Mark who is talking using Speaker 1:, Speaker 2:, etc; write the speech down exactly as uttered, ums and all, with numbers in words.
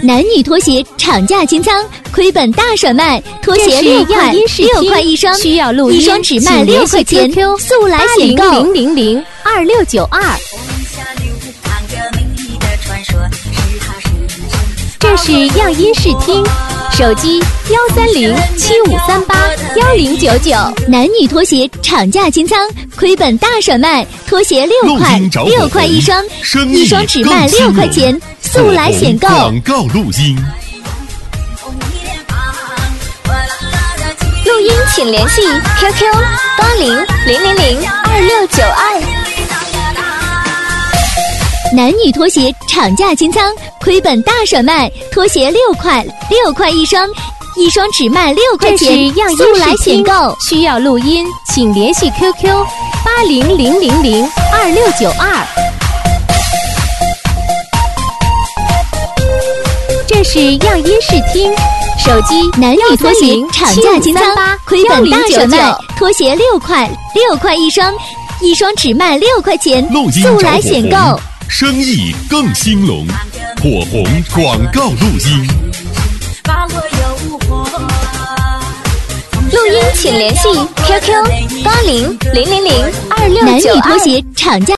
Speaker 1: 男女拖鞋厂价清仓，亏本大甩卖，拖鞋六块，六块一双，
Speaker 2: 需要录音，
Speaker 1: 一双只卖六块钱，速来显购
Speaker 2: 零零零二六九二。这是样音视听，手机幺三零七五三八幺零九九。
Speaker 1: 男女拖鞋厂价清仓，亏本大甩卖，拖鞋六块，六块一双，一双只卖六块钱，速来显购。
Speaker 3: 广告录音。
Speaker 2: 录音请联系 Q Q 八零零零零二六九二。
Speaker 1: 男女拖鞋厂价清仓，亏本大甩卖，拖鞋六块，六块一双，一双只卖六块钱，速来显购。
Speaker 2: 需要录音，请联系 Q Q 八零零零零二六九二。这是样音视听，手机
Speaker 1: 男女拖鞋厂价清仓，亏本大甩卖，拖鞋六块，六块一双，一双只卖六块钱，速来显购。
Speaker 3: 生意更兴隆，火红广告录音。
Speaker 2: 录音请联系 Q Q 八零零零零二六九二。
Speaker 1: 男女拖鞋厂价